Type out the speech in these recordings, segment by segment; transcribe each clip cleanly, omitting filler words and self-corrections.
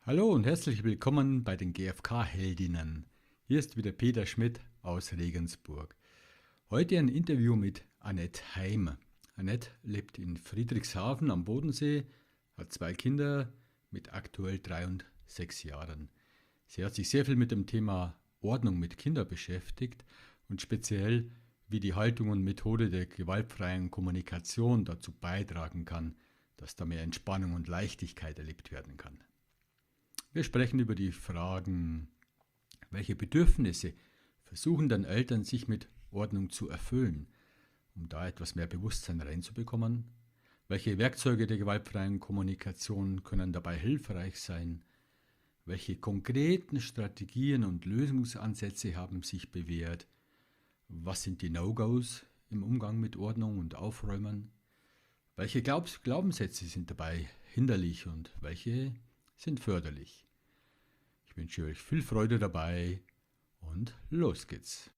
Hallo und herzlich willkommen bei den GfK-Heldinnen. Hier ist wieder Peter Schmidt aus Regensburg. Heute ein Interview mit Annette Heim. Annette lebt in Friedrichshafen am Bodensee, hat 2 Kinder mit aktuell 3 und 6 Jahren. Sie hat sich sehr viel mit dem Thema Ordnung mit Kindern beschäftigt und speziell, wie die Haltung und Methode der gewaltfreien Kommunikation dazu beitragen kann, dass da mehr Entspannung und Leichtigkeit erlebt werden kann. Wir sprechen über die Fragen, welche Bedürfnisse versuchen dann Eltern sich mit Ordnung zu erfüllen, um da etwas mehr Bewusstsein reinzubekommen. Welche Werkzeuge der gewaltfreien Kommunikation können dabei hilfreich sein? Welche konkreten Strategien und Lösungsansätze haben sich bewährt? Was sind die No-Gos im Umgang mit Ordnung und Aufräumen? Welche Glaubenssätze sind dabei hinderlich und welche sind förderlich? Ich wünsche euch viel Freude dabei und los geht's.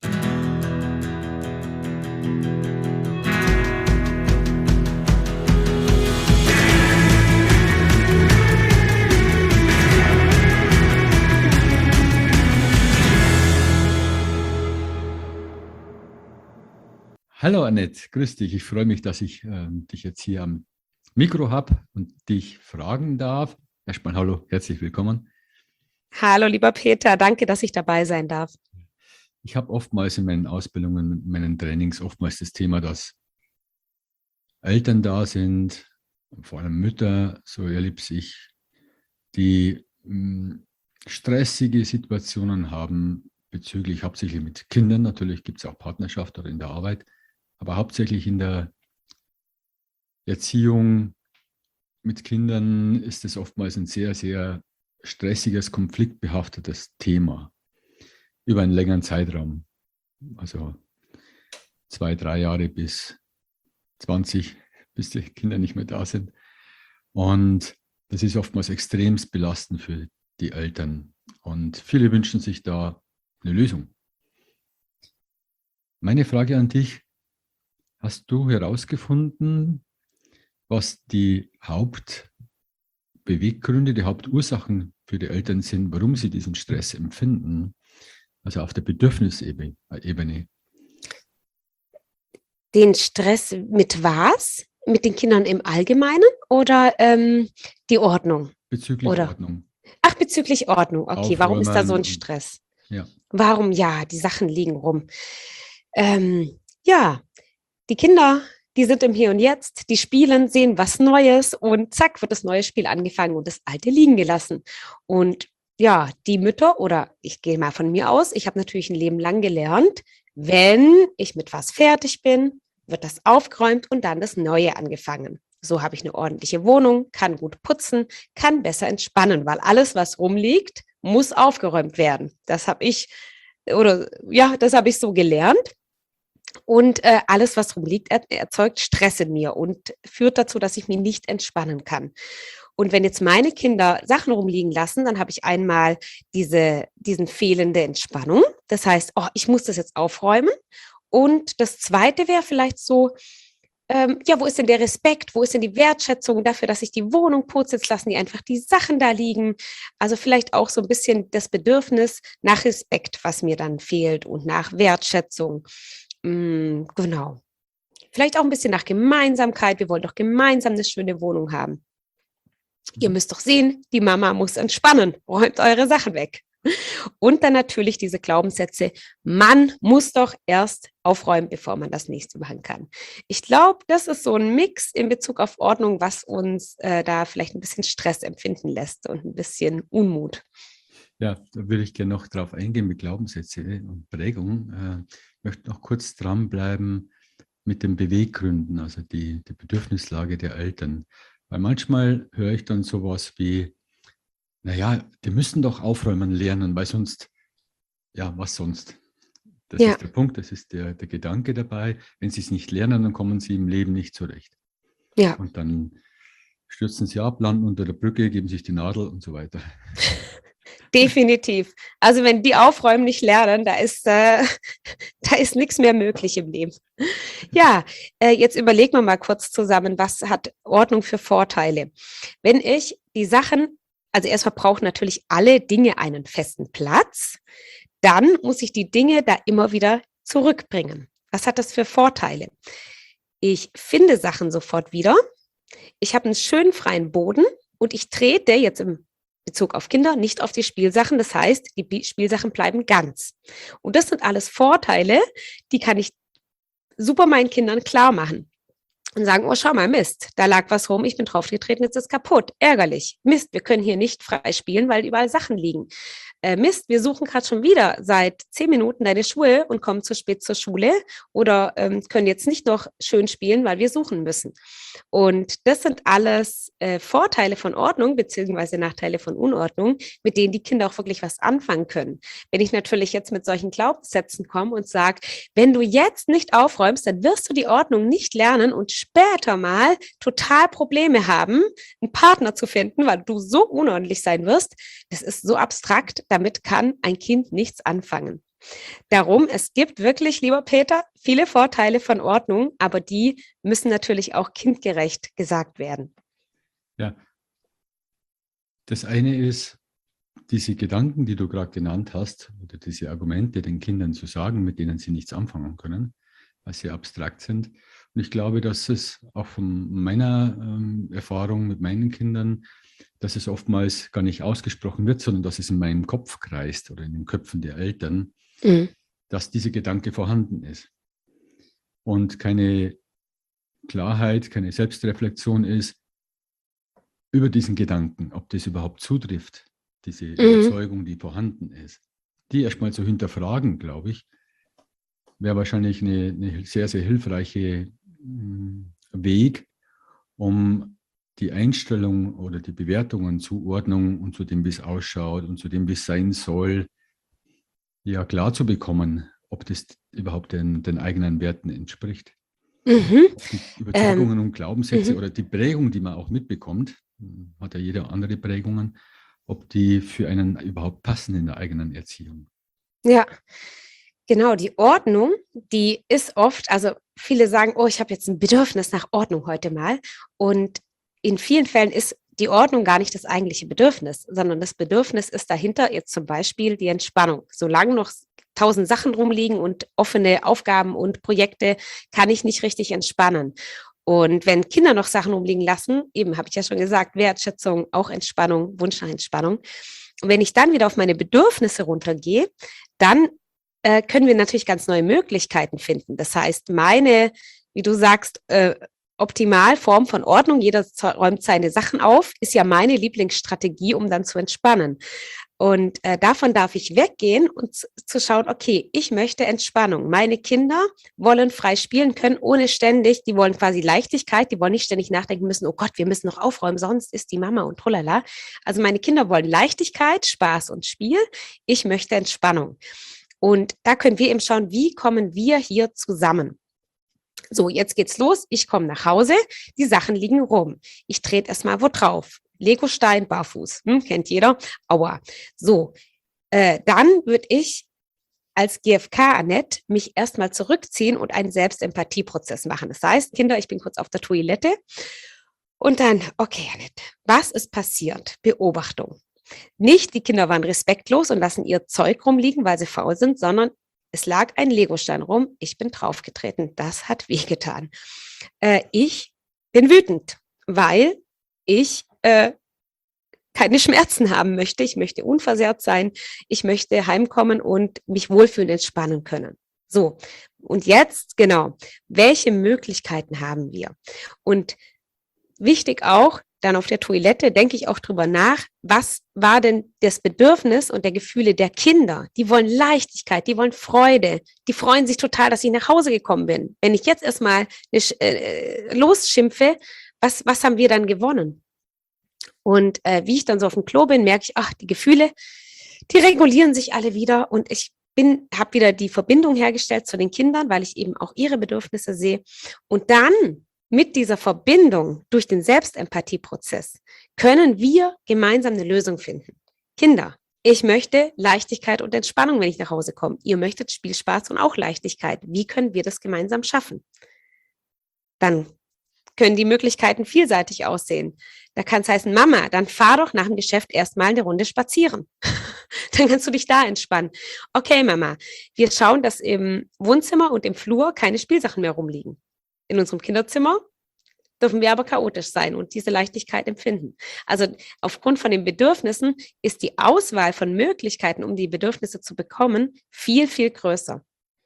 Hallo Annette, grüß dich. Ich freue mich, dass ich dich jetzt hier am Mikro habe und dich fragen darf. Erstmal hallo, herzlich willkommen. Hallo, lieber Peter, danke, dass ich dabei sein darf. Ich habe oftmals in meinen Ausbildungen, in meinen Trainings oftmals das Thema, dass Eltern da sind, vor allem Mütter, so erlebe ich, die stressige Situationen haben bezüglich hauptsächlich mit Kindern. Natürlich gibt es auch Partnerschaft oder in der Arbeit, aber hauptsächlich in der Erziehung mit Kindern ist es oftmals ein sehr, sehr stressiges, konfliktbehaftetes Thema über einen längeren Zeitraum. Also 2, 3 Jahre bis 20, bis die Kinder nicht mehr da sind. Und das ist oftmals extremst belastend für die Eltern. Und viele wünschen sich da eine Lösung. Meine Frage an dich: Hast du herausgefunden, was die Hauptbeweggründe, die Hauptursachen für die Eltern sind, warum sie diesen Stress empfinden? Also auf der Bedürfnisebene. Den Stress mit was? Mit den Kindern im Allgemeinen oder die Ordnung? Bezüglich Oder? Ordnung. Ach, bezüglich Ordnung. Okay, warum ist da so Aufräumen ein und Stress? ja. Warum? Ja, die Sachen liegen rum. Ja, die Kinder, die sind im Hier und Jetzt, die spielen, sehen was Neues und zack, wird das neue Spiel angefangen und das alte liegen gelassen. Und ja, die Mütter, oder ich gehe mal von mir aus, ich habe natürlich ein Leben lang gelernt, wenn ich mit was fertig bin, wird das aufgeräumt und dann das Neue angefangen. So habe ich eine ordentliche Wohnung, kann gut putzen, kann besser entspannen, weil alles, was rumliegt, muss aufgeräumt werden. Das habe ich, oder ja, das habe ich so gelernt. Und alles, was rumliegt, erzeugt Stress in mir und führt dazu, dass ich mich nicht entspannen kann. Und wenn jetzt meine Kinder Sachen rumliegen lassen, dann habe ich einmal diesen fehlende Entspannung. Das heißt, oh, ich muss das jetzt aufräumen. Und das Zweite wäre vielleicht so, ja, wo ist denn der Respekt? Wo ist denn die Wertschätzung dafür, dass ich die Wohnung putze? Jetzt lassen die einfach die Sachen da liegen. Also vielleicht auch so ein bisschen das Bedürfnis nach Respekt, was mir dann fehlt und nach Wertschätzung. Genau. Vielleicht auch ein bisschen nach Gemeinsamkeit. Wir wollen doch gemeinsam eine schöne Wohnung haben. Ihr müsst doch sehen, die Mama muss entspannen. Räumt eure Sachen weg. Und dann natürlich diese Glaubenssätze, man muss doch erst aufräumen, bevor man das nächste machen kann. Ich glaube, das ist so ein Mix in Bezug auf Ordnung, was uns da vielleicht ein bisschen Stress empfinden lässt und ein bisschen Unmut. Ja, da würde ich gerne noch drauf eingehen mit Glaubenssätze und Prägung. Ich möchte noch kurz dranbleiben mit den Beweggründen, also die Bedürfnislage der Eltern. Weil manchmal höre ich dann sowas wie, naja, die müssen doch aufräumen lernen, weil sonst, ja, was sonst? Das Ja, ist der Punkt, das ist der Gedanke dabei. Wenn sie es nicht lernen, dann kommen sie im Leben nicht zurecht. ja. Und dann stürzen sie ab, landen unter der Brücke, geben sich die Nadel und so weiter. Definitiv. Also wenn die aufräumen nicht lernen, da ist, da ist nichts mehr möglich im Leben. Ja, jetzt überlegen wir mal kurz zusammen, was hat Ordnung für Vorteile? Wenn ich die Sachen Also erstmal brauchen natürlich alle Dinge einen festen Platz. Dann muss ich die Dinge da immer wieder zurückbringen. Was hat das für Vorteile? Ich finde Sachen sofort wieder. Ich habe einen schönen freien Boden und ich trete jetzt im Bezug auf Kinder nicht auf die Spielsachen. Das heißt, die Spielsachen bleiben ganz. Und das sind alles Vorteile, die kann ich super meinen Kindern klar machen. Und sagen, oh, schau mal, Mist, da lag was rum, ich bin draufgetreten, jetzt ist es kaputt. Ärgerlich. Mist, wir können hier nicht frei spielen, weil überall Sachen liegen. Mist, wir suchen gerade schon wieder seit 10 Minuten deine Schuhe und kommen zu spät zur Schule oder können jetzt nicht noch schön spielen, weil wir suchen müssen. Und das sind alles Vorteile von Ordnung beziehungsweise Nachteile von Unordnung, mit denen die Kinder auch wirklich was anfangen können. Wenn ich natürlich jetzt mit solchen Glaubenssätzen komme und sage, wenn du jetzt nicht aufräumst, dann wirst du die Ordnung nicht lernen und später mal total Probleme haben, einen Partner zu finden, weil du so unordentlich sein wirst. Das ist so abstrakt, damit kann ein Kind nichts anfangen. Darum, es gibt wirklich, lieber Peter, viele Vorteile von Ordnung, aber die müssen natürlich auch kindgerecht gesagt werden. Ja, das eine ist, diese Gedanken, die du gerade genannt hast, oder diese Argumente den Kindern zu sagen, mit denen sie nichts anfangen können, weil sie abstrakt sind. Und ich glaube, dass es auch von meiner Erfahrung mit meinen Kindern, dass es oftmals gar nicht ausgesprochen wird, sondern dass es in meinem Kopf kreist oder in den Köpfen der Eltern, dass dieser Gedanke vorhanden ist. Und keine Klarheit, keine Selbstreflexion ist über diesen Gedanken, ob das überhaupt zutrifft, diese Überzeugung, die vorhanden ist. Die erstmal zu hinterfragen, glaube ich, wäre wahrscheinlich eine sehr, sehr hilfreiche Weg, um die Einstellung oder die Bewertungen zu Ordnung und zu dem, wie es ausschaut und zu dem, wie es sein soll, ja klar zu bekommen, ob das überhaupt den eigenen Werten entspricht. Ob die Überzeugungen und Glaubenssätze oder die Prägung, die man auch mitbekommt, hat ja jeder andere Prägungen, ob die für einen überhaupt passen in der eigenen Erziehung. Ja, genau, die Ordnung, die ist oft, also viele sagen, oh, ich habe jetzt ein Bedürfnis nach Ordnung heute mal. Und in vielen Fällen ist die Ordnung gar nicht das eigentliche Bedürfnis, sondern das Bedürfnis ist dahinter jetzt zum Beispiel die Entspannung. Solange noch 1000 Sachen rumliegen und offene Aufgaben und Projekte, kann ich nicht richtig entspannen. Und wenn Kinder noch Sachen rumliegen lassen, eben habe ich ja schon gesagt, Wertschätzung, auch Entspannung, Wunsch nach Entspannung. Und wenn ich dann wieder auf meine Bedürfnisse runtergehe, dann können wir natürlich ganz neue Möglichkeiten finden. Das heißt, meine, wie du sagst, Optimalform von Ordnung, jeder räumt seine Sachen auf, ist ja meine Lieblingsstrategie, um dann zu entspannen. Und davon darf ich weggehen und zu schauen, okay, ich möchte Entspannung. Meine Kinder wollen frei spielen können, ohne ständig, die wollen quasi Leichtigkeit, die wollen nicht ständig nachdenken müssen, oh Gott, wir müssen noch aufräumen, sonst ist die Mama und tralala. Also meine Kinder wollen Leichtigkeit, Spaß und Spiel. Ich möchte Entspannung. Und da können wir eben schauen, wie kommen wir hier zusammen. So, jetzt geht's los. Ich komme nach Hause. Die Sachen liegen rum. Ich trete erstmal wo drauf. Legostein, barfuß. Kennt jeder. Aua. So, dann würde ich als GfK, Annette, mich erstmal zurückziehen und einen Selbstempathieprozess machen. Das heißt, Kinder, ich bin kurz auf der Toilette. Und dann, okay, Annette, was ist passiert? Beobachtung. Nicht, die Kinder waren respektlos und lassen ihr Zeug rumliegen, weil sie faul sind, sondern es lag ein Legostein rum, ich bin draufgetreten. Das hat wehgetan. Ich bin wütend, weil ich keine Schmerzen haben möchte. Ich möchte unversehrt sein. Ich möchte heimkommen und mich wohlfühlen, entspannen können. So, und jetzt, genau, welche Möglichkeiten haben wir? Und wichtig auch, dann auf der Toilette denke ich auch drüber nach, was war denn das Bedürfnis und der Gefühle der Kinder? Die wollen Leichtigkeit, die wollen Freude, die freuen sich total, dass ich nach Hause gekommen bin. Wenn ich jetzt erstmal losschimpfe, was haben wir dann gewonnen? Und wie ich dann so auf dem Klo bin, merke ich, ach, die Gefühle, die regulieren sich alle wieder und ich habe wieder die Verbindung hergestellt zu den Kindern, weil ich eben auch ihre Bedürfnisse sehe. Und dann mit dieser Verbindung durch den Selbstempathieprozess können wir gemeinsam eine Lösung finden. Kinder, ich möchte Leichtigkeit und Entspannung, wenn ich nach Hause komme. Ihr möchtet Spielspaß und auch Leichtigkeit. Wie können wir das gemeinsam schaffen? Dann können die Möglichkeiten vielseitig aussehen. Da kann es heißen, Mama, dann fahr doch nach dem Geschäft erstmal eine Runde spazieren. Dann kannst du dich da entspannen. Okay, Mama, wir schauen, dass im Wohnzimmer und im Flur keine Spielsachen mehr rumliegen. In unserem Kinderzimmer dürfen wir aber chaotisch sein und diese Leichtigkeit empfinden. Also aufgrund von den Bedürfnissen ist die Auswahl von Möglichkeiten, um die Bedürfnisse zu bekommen, viel, viel größer.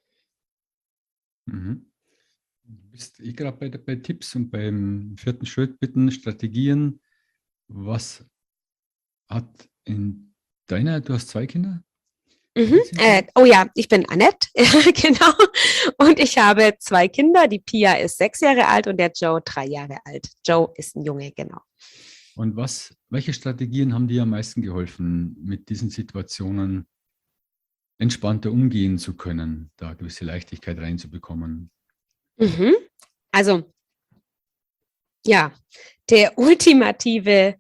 Mhm. Du bist gerade bei Tipps und beim vierten Schritt, bitten, Strategien. Was hat du hast 2 Kinder? Oh ja, ich bin Annette, genau. Und ich habe 2 Kinder. Die Pia ist 6 Jahre alt und der Joe 3 Jahre alt. Joe ist ein Junge, genau. Und welche Strategien haben dir am meisten geholfen, mit diesen Situationen entspannter umgehen zu können, da gewisse Leichtigkeit reinzubekommen? Also, ja, der ultimative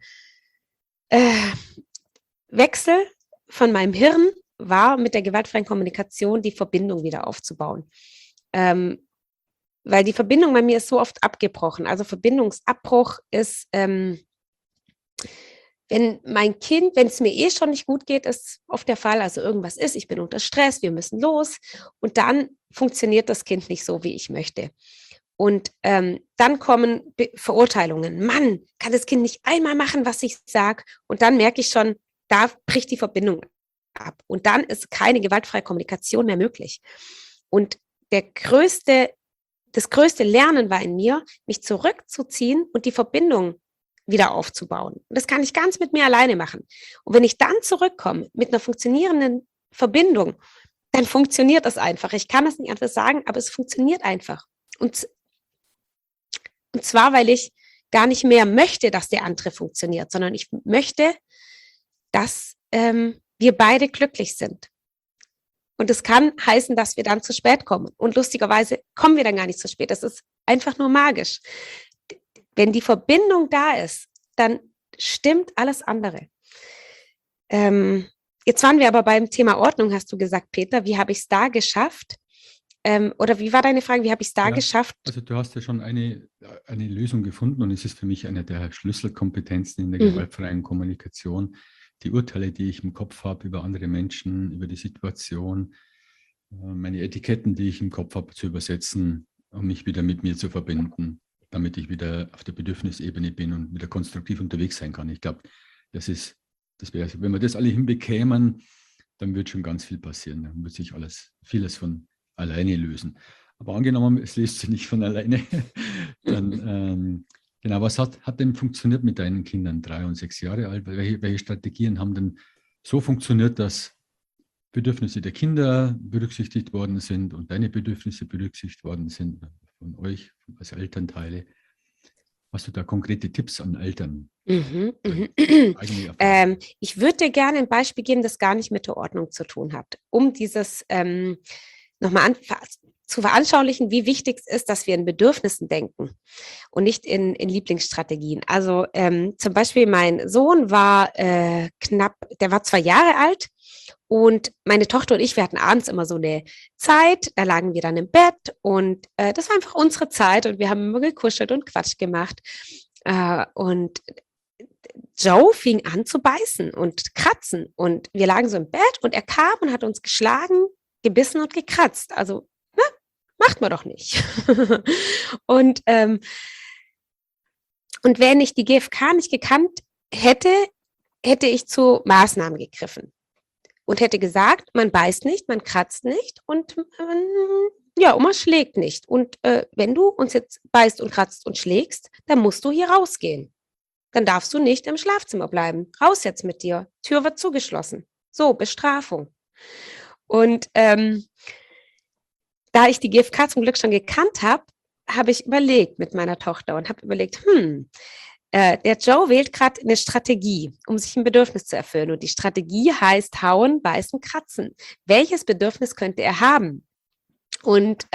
Wechsel von meinem Hirn war, mit der gewaltfreien Kommunikation die Verbindung wieder aufzubauen. Weil die Verbindung bei mir ist so oft abgebrochen. Also Verbindungsabbruch ist, wenn es mir eh schon nicht gut geht, ist oft der Fall, also irgendwas ist, ich bin unter Stress, wir müssen los und dann funktioniert das Kind nicht so, wie ich möchte. Und dann kommen Verurteilungen. Mann, kann das Kind nicht einmal machen, was ich sage? Und dann merke ich schon, da bricht die Verbindung ab. Und dann ist keine gewaltfreie Kommunikation mehr möglich. Und das größte Lernen war in mir, mich zurückzuziehen und die Verbindung wieder aufzubauen. Und das kann ich ganz mit mir alleine machen. Und wenn ich dann zurückkomme mit einer funktionierenden Verbindung, dann funktioniert das einfach. Ich kann das nicht anders sagen, aber es funktioniert einfach. Und zwar, weil ich gar nicht mehr möchte, dass der andere funktioniert, sondern ich möchte, dass wir beide glücklich sind. Und es kann heißen, dass wir dann zu spät kommen. Und lustigerweise kommen wir dann gar nicht zu spät. Das ist einfach nur magisch. Wenn die Verbindung da ist, dann stimmt alles andere. Jetzt waren wir aber beim Thema Ordnung, hast du gesagt, Peter. Wie habe ich es da geschafft? Oder wie war deine Frage, wie habe ich es da geschafft? Also du hast ja schon eine Lösung gefunden und es ist für mich eine der Schlüsselkompetenzen in der gewaltfreien Kommunikation. Die Urteile, die ich im Kopf habe über andere Menschen, über die Situation, meine Etiketten, die ich im Kopf habe, zu übersetzen, um mich wieder mit mir zu verbinden, damit ich wieder auf der Bedürfnisebene bin und wieder konstruktiv unterwegs sein kann. Ich glaube, wenn wir das alle hinbekämen, dann wird schon ganz viel passieren. Dann wird sich vieles von alleine lösen. Aber angenommen, es löst sich nicht von alleine, dann genau, was hat denn funktioniert mit deinen Kindern, 3 und 6 Jahre alt? Welche Strategien haben denn so funktioniert, dass Bedürfnisse der Kinder berücksichtigt worden sind und deine Bedürfnisse berücksichtigt worden sind von euch als Elternteile? Hast du da konkrete Tipps an Eltern? Ich würde dir gerne ein Beispiel geben, das gar nicht mit der Ordnung zu tun hat, um dieses nochmal zu veranschaulichen, wie wichtig es ist, dass wir in Bedürfnissen denken und nicht in Lieblingsstrategien. Also zum Beispiel mein Sohn war der war 2 Jahre alt und meine Tochter und ich, wir hatten abends immer so eine Zeit, da lagen wir dann im Bett und das war einfach unsere Zeit und wir haben immer gekuschelt und Quatsch gemacht. Und Joe fing an zu beißen und kratzen und wir lagen so im Bett und er kam und hat uns geschlagen, gebissen und gekratzt. Also, macht man doch nicht. Und wenn ich die GfK nicht gekannt hätte, hätte ich zu Maßnahmen gegriffen und hätte gesagt, man beißt nicht, man kratzt nicht und man schlägt nicht. Und wenn du uns jetzt beißt und kratzt und schlägst, dann musst du hier rausgehen. Dann darfst du nicht im Schlafzimmer bleiben. Raus jetzt mit dir. Tür wird zugeschlossen. So, Bestrafung. Und da ich die GfK zum Glück schon gekannt habe, habe ich überlegt mit meiner Tochter und habe überlegt, der Joe wählt gerade eine Strategie, um sich ein Bedürfnis zu erfüllen. Und die Strategie heißt hauen, beißen, kratzen. Welches Bedürfnis könnte er haben? Und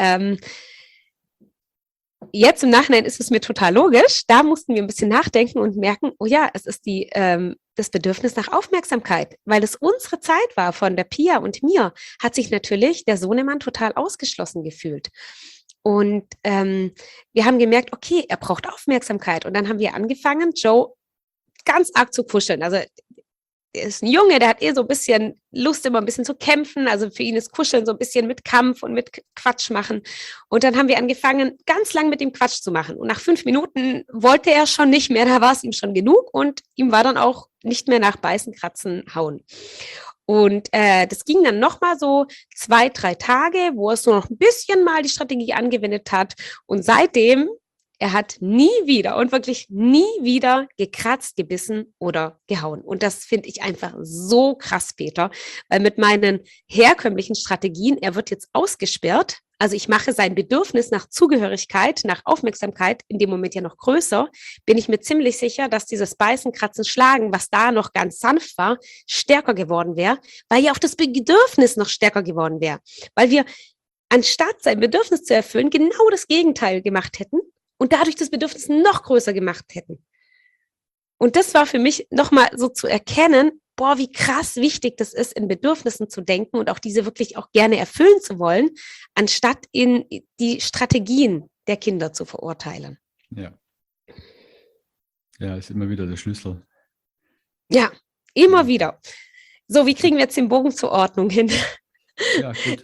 jetzt im Nachhinein ist es mir total logisch. Da mussten wir ein bisschen nachdenken und merken, oh ja, es ist das Bedürfnis nach Aufmerksamkeit. Weil es unsere Zeit war von der Pia und mir, hat sich natürlich der Sohnemann total ausgeschlossen gefühlt. Und wir haben gemerkt, okay, er braucht Aufmerksamkeit. Und dann haben wir angefangen, Joe ganz arg zu kuscheln. Also er ist ein Junge, der hat so ein bisschen Lust, immer ein bisschen zu kämpfen. Also für ihn ist Kuscheln so ein bisschen mit Kampf und mit Quatsch machen. Und dann haben wir angefangen, ganz lang mit ihm Quatsch zu machen. Und nach 5 Minuten wollte er schon nicht mehr, da war es ihm schon genug. Und ihm war dann auch nicht mehr nach Beißen, Kratzen, Hauen. Und das ging dann nochmal so 2, 3 Tage, wo er so noch ein bisschen mal die Strategie angewendet hat. Und seitdem, er hat nie wieder und wirklich nie wieder gekratzt, gebissen oder gehauen. Und das finde ich einfach so krass, Peter, weil mit meinen herkömmlichen Strategien, er wird jetzt ausgesperrt. Also ich mache sein Bedürfnis nach Zugehörigkeit, nach Aufmerksamkeit in dem Moment ja noch größer, bin ich mir ziemlich sicher, dass dieses Beißen, Kratzen, Schlagen, was da noch ganz sanft war, stärker geworden wäre, weil ja auch das Bedürfnis noch stärker geworden wäre. Weil wir, anstatt sein Bedürfnis zu erfüllen, genau das Gegenteil gemacht hätten und dadurch das Bedürfnis noch größer gemacht hätten. Und das war für mich nochmal so zu erkennen, boah, wie krass wichtig das ist, in Bedürfnissen zu denken und auch diese wirklich auch gerne erfüllen zu wollen, anstatt in die Strategien der Kinder zu verurteilen. Ja. Ja, ist immer wieder der Schlüssel. Ja, immer wieder. So, wie kriegen wir jetzt den Bogen zur Ordnung hin? Ja, gut.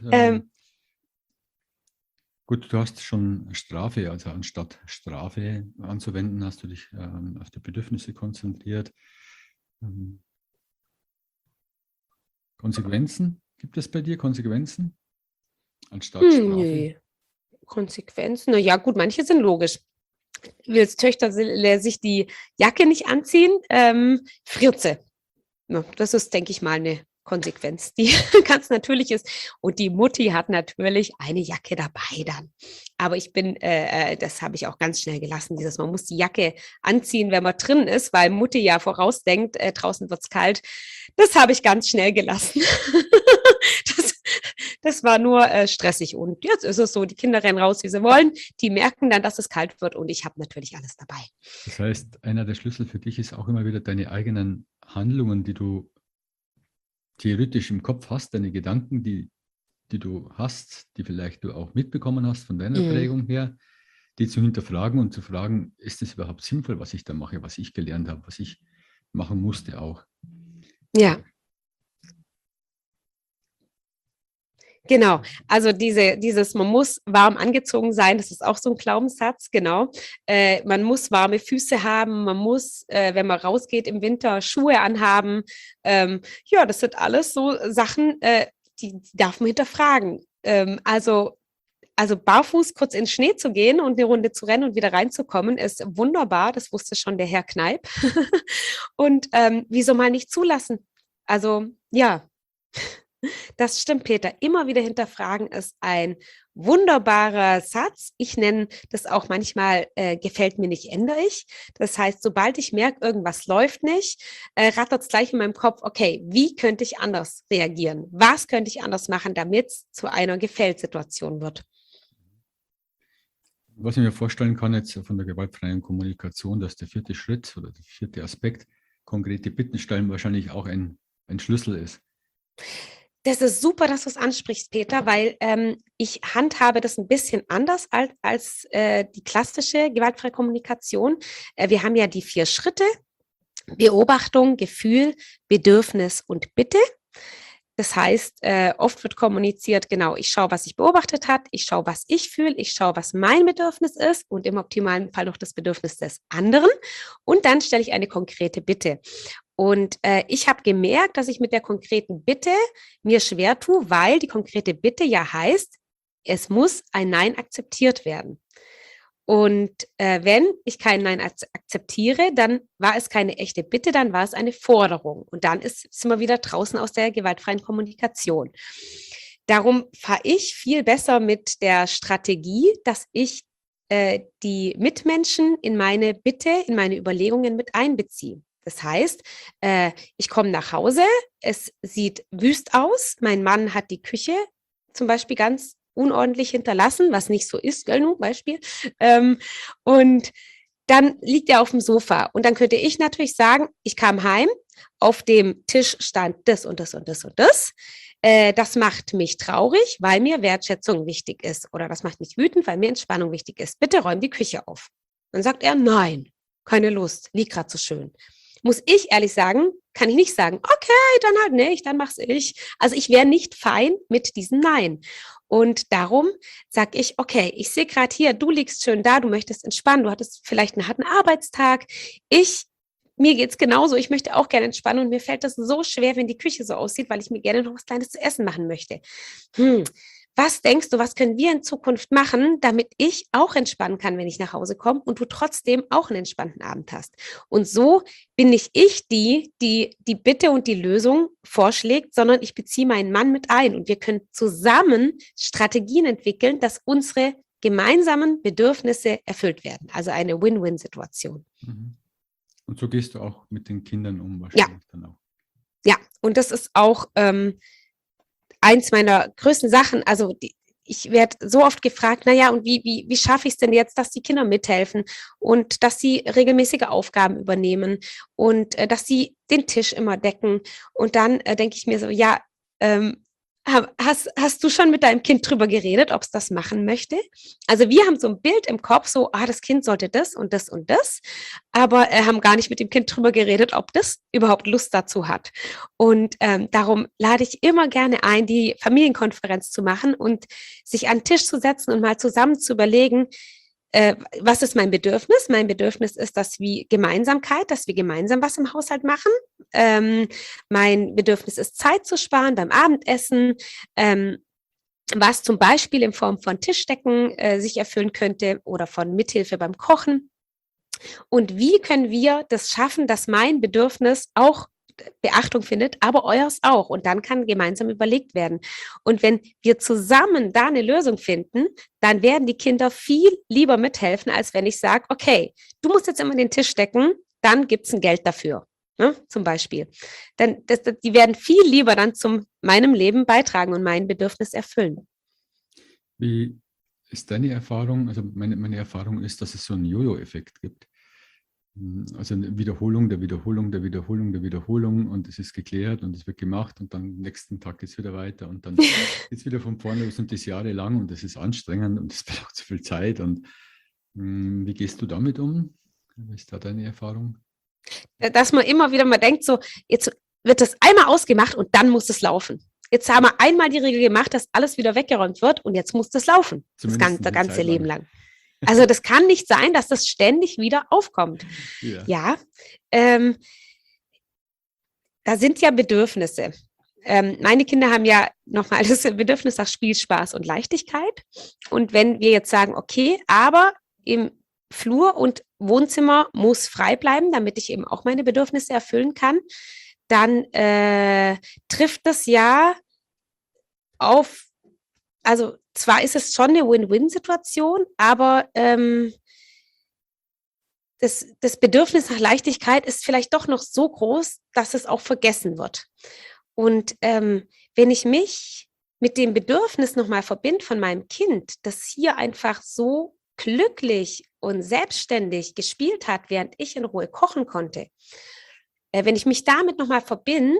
Gut, du hast schon Strafe, also anstatt Strafe anzuwenden, hast du dich auf die Bedürfnisse konzentriert. Konsequenzen? Gibt es bei dir Konsequenzen anstatt Strafe? Nee. Konsequenzen? Na ja, gut, manche sind logisch. Willst Töchter sich die Jacke nicht anziehen? Friert sie. Ja, das ist, denke ich mal, eine Konsequenz, die ganz natürlich ist. Und die Mutti hat natürlich eine Jacke dabei dann. Aber ich bin, das habe ich auch ganz schnell gelassen, man muss die Jacke anziehen, wenn man drin ist, weil Mutti ja vorausdenkt, draußen wird's kalt. Das habe ich ganz schnell gelassen. Das war nur stressig. Und jetzt ist es so, die Kinder rennen raus, wie sie wollen. Die merken dann, dass es kalt wird und ich habe natürlich alles dabei. Das heißt, einer der Schlüssel für dich ist auch immer wieder deine eigenen Handlungen, die du theoretisch im Kopf hast, deine Gedanken, die du hast, die vielleicht du auch mitbekommen hast von deiner Prägung her, die zu hinterfragen und zu fragen, ist es überhaupt sinnvoll, was ich da mache, was ich gelernt habe, was ich machen musste auch. Ja. Genau, also man muss warm angezogen sein, das ist auch so ein Glaubenssatz, genau. Man muss warme Füße haben, man muss, wenn man rausgeht im Winter, Schuhe anhaben. Ja, das sind alles so Sachen, die darf man hinterfragen. Also barfuß kurz in den Schnee zu gehen und eine Runde zu rennen und wieder reinzukommen, ist wunderbar, das wusste schon der Herr Kneip. Und wieso mal nicht zulassen? Also, ja. Das stimmt, Peter. Immer wieder hinterfragen ist ein wunderbarer Satz. Ich nenne das auch manchmal, gefällt mir nicht, ändere ich. Das heißt, sobald ich merke, irgendwas läuft nicht, rattert es gleich in meinem Kopf, okay, wie könnte ich anders reagieren? Was könnte ich anders machen, damit es zu einer Gefällt-Situation wird? Was ich mir vorstellen kann jetzt von der gewaltfreien Kommunikation, dass der 4. Schritt oder der 4. Aspekt, konkrete Bitten stellen, wahrscheinlich auch ein Schlüssel ist. Das ist super, dass du es ansprichst, Peter, weil ich handhabe das ein bisschen anders als die klassische gewaltfreie Kommunikation. Wir haben ja die 4 Schritte: Beobachtung, Gefühl, Bedürfnis und Bitte. Das heißt, oft wird kommuniziert, genau, ich schaue, was ich beobachtet habe, ich schaue, was ich fühle, ich schaue, was mein Bedürfnis ist und im optimalen Fall noch das Bedürfnis des anderen. Und dann stelle ich eine konkrete Bitte. Und ich habe gemerkt, dass ich mit der konkreten Bitte mir schwer tue, weil die konkrete Bitte ja heißt, es muss ein Nein akzeptiert werden. Und wenn ich kein Nein akzeptiere, dann war es keine echte Bitte, dann war es eine Forderung. Und dann sind wir wieder draußen aus der gewaltfreien Kommunikation. Darum fahre ich viel besser mit der Strategie, dass ich die Mitmenschen in meine Bitte, in meine Überlegungen mit einbeziehe. Das heißt, ich komme nach Hause, es sieht wüst aus, mein Mann hat die Küche zum Beispiel ganz unordentlich hinterlassen, was nicht so ist, gell, nur Beispiel. Und dann liegt er auf dem Sofa. Und dann könnte ich natürlich sagen, ich kam heim, auf dem Tisch stand das und das und das und das. das macht mich traurig, weil mir Wertschätzung wichtig ist. Oder das macht mich wütend, weil mir Entspannung wichtig ist. Bitte räum die Küche auf. Dann sagt er, nein, keine Lust, liegt gerade so schön. Muss ich ehrlich sagen, kann ich nicht sagen, okay, dann halt nicht, dann mach's ich. Also ich wäre nicht fein mit diesem Nein. Und darum sage ich, okay, ich sehe gerade hier, du liegst schön da, du möchtest entspannen, du hattest vielleicht einen harten Arbeitstag. Mir geht's genauso, ich möchte auch gerne entspannen und mir fällt das so schwer, wenn die Küche so aussieht, weil ich mir gerne noch was Kleines zu essen machen möchte. Was denkst du, was können wir in Zukunft machen, damit ich auch entspannen kann, wenn ich nach Hause komme und du trotzdem auch einen entspannten Abend hast? Und so bin nicht ich die Bitte und die Lösung vorschlägt, sondern ich beziehe meinen Mann mit ein und wir können zusammen Strategien entwickeln, dass unsere gemeinsamen Bedürfnisse erfüllt werden. Also eine Win-Win-Situation. Mhm. Und so gehst du auch mit den Kindern um, Ja. wahrscheinlich dann auch. Ja, und das ist auch eins meiner größten Sachen. Also ich werde so oft gefragt, naja, und wie schaffe ich es denn jetzt, dass die Kinder mithelfen und dass sie regelmäßige Aufgaben übernehmen und dass sie den Tisch immer decken. Und dann denke ich mir so, ja, hast du schon mit deinem Kind drüber geredet, ob es das machen möchte? Also wir haben so ein Bild im Kopf, so, das Kind sollte das und das und das, aber haben gar nicht mit dem Kind drüber geredet, ob das überhaupt Lust dazu hat. Und darum lade ich immer gerne ein, die Familienkonferenz zu machen und sich an den Tisch zu setzen und mal zusammen zu überlegen, was ist mein Bedürfnis? Mein Bedürfnis ist, dass wir gemeinsam was im Haushalt machen. Mein Bedürfnis ist, Zeit zu sparen beim Abendessen, was zum Beispiel in Form von Tischdecken sich erfüllen könnte oder von Mithilfe beim Kochen. Und wie können wir das schaffen, dass mein Bedürfnis auch Beachtung findet, aber eures auch. Und dann kann gemeinsam überlegt werden. Und wenn wir zusammen da eine Lösung finden, dann werden die Kinder viel lieber mithelfen, als wenn ich sage, okay, du musst jetzt immer den Tisch decken, dann gibt es ein Geld dafür. Ne, zum Beispiel. Die werden viel lieber dann zu meinem Leben beitragen und mein Bedürfnis erfüllen. Wie ist deine Erfahrung? Also meine Erfahrung ist, dass es so einen Jojo-Effekt gibt. Also eine Wiederholung der Wiederholung der Wiederholung der Wiederholung und es ist geklärt und es wird gemacht und dann am nächsten Tag geht es wieder weiter und dann geht es wieder von vorne los und das jahrelang und es ist anstrengend und es braucht zu viel Zeit. Und wie gehst du damit um? Wie ist da deine Erfahrung? Dass man immer wieder mal denkt, so, jetzt wird das einmal ausgemacht und dann muss es laufen. Jetzt haben wir einmal die Regel gemacht, dass alles wieder weggeräumt wird und jetzt muss das laufen. Das ganze Leben lang. Also das kann nicht sein, dass das ständig wieder aufkommt. Ja, da sind ja Bedürfnisse. Meine Kinder haben ja nochmal das Bedürfnis nach Spiel, Spaß und Leichtigkeit. Und wenn wir jetzt sagen, okay, aber im Flur und Wohnzimmer muss frei bleiben, damit ich eben auch meine Bedürfnisse erfüllen kann, dann trifft das ja auf, also zwar ist es schon eine Win-Win-Situation, aber das Bedürfnis nach Leichtigkeit ist vielleicht doch noch so groß, dass es auch vergessen wird. Und wenn ich mich mit dem Bedürfnis nochmal verbinde von meinem Kind, das hier einfach so glücklich und selbstständig gespielt hat, während ich in Ruhe kochen konnte, wenn ich mich damit nochmal verbinde,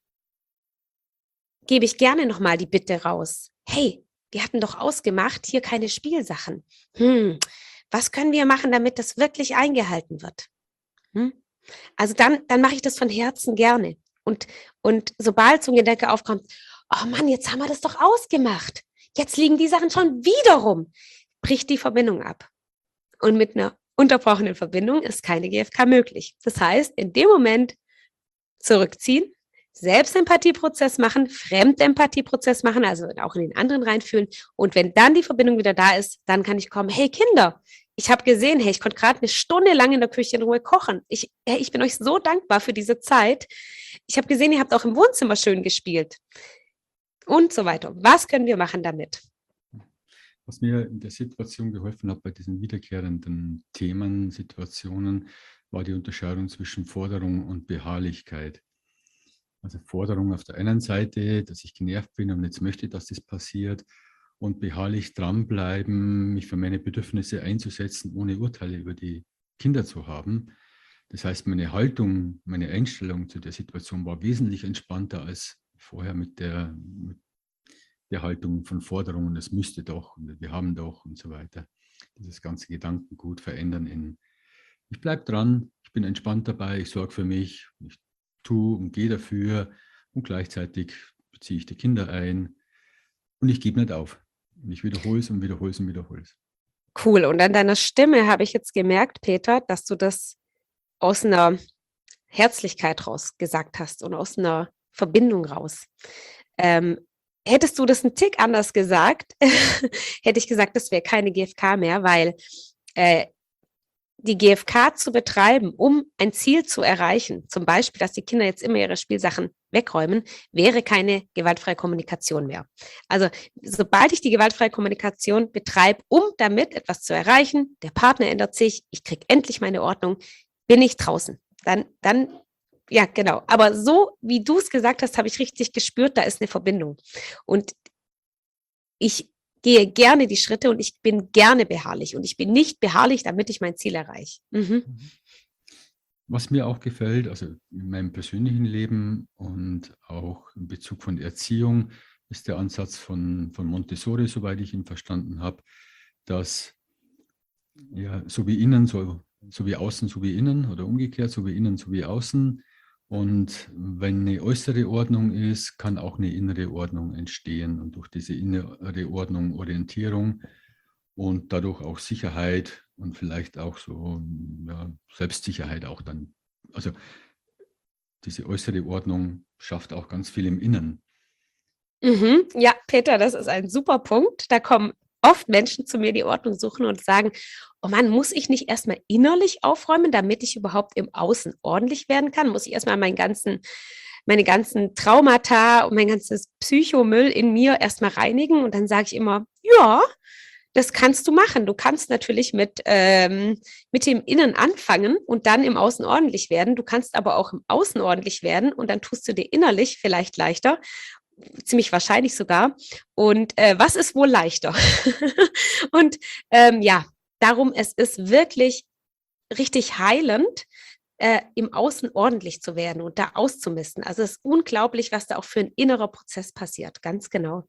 gebe ich gerne nochmal die Bitte raus. Hey, wir hatten doch ausgemacht, hier keine Spielsachen. Was können wir machen, damit das wirklich eingehalten wird? Also dann mache ich das von Herzen gerne. Und sobald so ein Gedanke aufkommt, oh Mann, jetzt haben wir das doch ausgemacht. Jetzt liegen die Sachen schon wieder rum. Bricht die Verbindung ab. Und mit einer unterbrochenen Verbindung ist keine GFK möglich. Das heißt, in dem Moment zurückziehen, Selbstempathieprozess machen, Fremdempathieprozess machen, also auch in den anderen reinfühlen. Und wenn dann die Verbindung wieder da ist, dann kann ich kommen, hey Kinder, ich habe gesehen, hey, ich konnte gerade eine Stunde lang in der Küche in Ruhe kochen. Ich bin euch so dankbar für diese Zeit. Ich habe gesehen, ihr habt auch im Wohnzimmer schön gespielt. Und so weiter. Was können wir machen damit? Was mir in der Situation geholfen hat, bei diesen wiederkehrenden Themen, Situationen, war die Unterscheidung zwischen Forderung und Beharrlichkeit. Also Forderung auf der einen Seite, dass ich genervt bin und jetzt möchte, dass das passiert, und beharrlich dranbleiben, mich für meine Bedürfnisse einzusetzen, ohne Urteile über die Kinder zu haben. Das heißt, meine Haltung, meine Einstellung zu der Situation war wesentlich entspannter als vorher mit der Haltung von Forderungen, es müsste doch und wir haben doch und so weiter. Dieses ganze Gedankengut verändern in, ich bleibe dran, ich bin entspannt dabei, ich sorge für mich, ich tue und gehe dafür und gleichzeitig beziehe ich die Kinder ein und ich gebe nicht auf. Und ich wiederhole es und wiederhole es und wiederhole es. Cool. Und an deiner Stimme habe ich jetzt gemerkt, Peter, dass du das aus einer Herzlichkeit raus gesagt hast und aus einer Verbindung raus. Hättest du das einen Tick anders gesagt, hätte ich gesagt, das wäre keine GfK mehr, weil die GfK zu betreiben, um ein Ziel zu erreichen, zum Beispiel, dass die Kinder jetzt immer ihre Spielsachen wegräumen, wäre keine gewaltfreie Kommunikation mehr. Also sobald ich die gewaltfreie Kommunikation betreibe, um damit etwas zu erreichen, der Partner ändert sich, ich kriege endlich meine Ordnung, bin ich draußen. Dann, ja, genau. Aber so, wie du es gesagt hast, habe ich richtig gespürt, da ist eine Verbindung. Und ich gehe gerne die Schritte und ich bin gerne beharrlich. Und ich bin nicht beharrlich, damit ich mein Ziel erreiche. Was mir auch gefällt, also in meinem persönlichen Leben und auch in Bezug von Erziehung, ist der Ansatz von Montessori, soweit ich ihn verstanden habe, dass ja, so wie innen, so wie außen, so wie innen oder umgekehrt, so wie innen, so wie außen. Und wenn eine äußere Ordnung ist, kann auch eine innere Ordnung entstehen und durch diese innere Ordnung Orientierung und dadurch auch Sicherheit und vielleicht auch so ja, Selbstsicherheit auch dann. Also diese äußere Ordnung schafft auch ganz viel im Innen. Ja, Peter, das ist ein super Punkt. Da kommen oft Menschen zu mir, die Ordnung suchen und sagen, oh Mann, muss ich nicht erstmal innerlich aufräumen, damit ich überhaupt im Außen ordentlich werden kann? Muss ich erstmal meine ganzen Traumata und mein ganzes Psychomüll in mir erstmal reinigen? Und dann sage ich immer, ja, das kannst du machen. Du kannst natürlich mit dem Innen anfangen und dann im Außen ordentlich werden. Du kannst aber auch im Außen ordentlich werden und dann tust du dir innerlich vielleicht leichter, ziemlich wahrscheinlich sogar. Und was ist wohl leichter? Und ja, darum, es ist wirklich richtig heilend, im Außen ordentlich zu werden und da auszumisten. Also es ist unglaublich, was da auch für ein innerer Prozess passiert, ganz genau.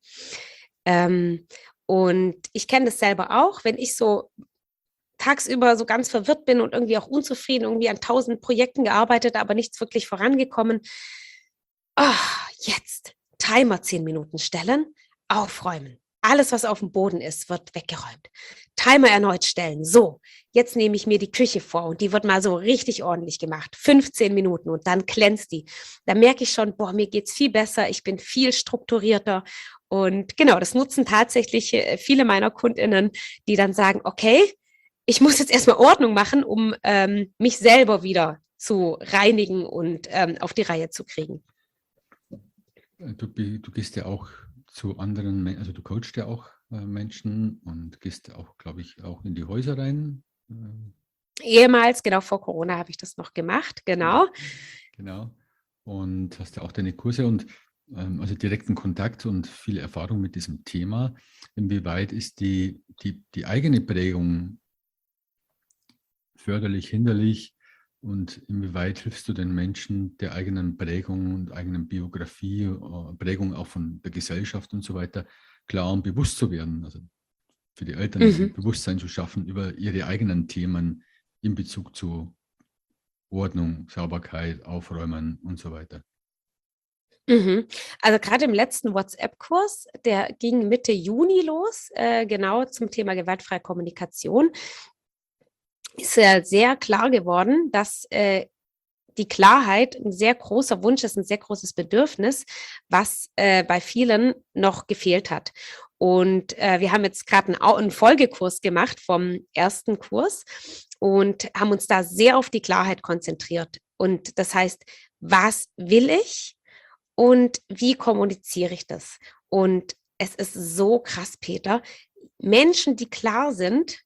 Und ich kenne das selber auch, wenn ich so tagsüber so ganz verwirrt bin und irgendwie auch unzufrieden, irgendwie an 1000 Projekten gearbeitet, aber nichts wirklich vorangekommen. Jetzt Timer 10 Minuten stellen, aufräumen. Alles, was auf dem Boden ist, wird weggeräumt. Timer erneut stellen. So, jetzt nehme ich mir die Küche vor und die wird mal so richtig ordentlich gemacht. 15 Minuten und dann glänzt die. Da merke ich schon, boah, mir geht's viel besser, ich bin viel strukturierter. Und genau, das nutzen tatsächlich viele meiner KundInnen, die dann sagen, okay, ich muss jetzt erstmal Ordnung machen, um mich selber wieder zu reinigen und auf die Reihe zu kriegen. Du gehst ja auch zu anderen, also du coachst ja auch Menschen und gehst auch, glaube ich, auch in die Häuser rein. Ehemals, genau vor Corona habe ich das noch gemacht, genau. Genau. Und hast ja auch deine Kurse und also direkten Kontakt und viel Erfahrung mit diesem Thema. Inwieweit ist die eigene Prägung förderlich, hinderlich? Und inwieweit hilfst du den Menschen der eigenen Prägung und eigenen Biografie, Prägung auch von der Gesellschaft und so weiter, klar und bewusst zu werden? Also für die Eltern Bewusstsein zu schaffen über ihre eigenen Themen in Bezug zu Ordnung, Sauberkeit, Aufräumen und so weiter. Also gerade im letzten WhatsApp-Kurs, der ging Mitte Juni los, genau zum Thema gewaltfreie Kommunikation, ist ja sehr klar geworden, dass die Klarheit ein sehr großer Wunsch ist, ein sehr großes Bedürfnis, was bei vielen noch gefehlt hat. Und wir haben jetzt gerade einen Folgekurs gemacht vom ersten Kurs und haben uns da sehr auf die Klarheit konzentriert. Und das heißt, was will ich und wie kommuniziere ich das? Und es ist so krass, Peter. Menschen, die klar sind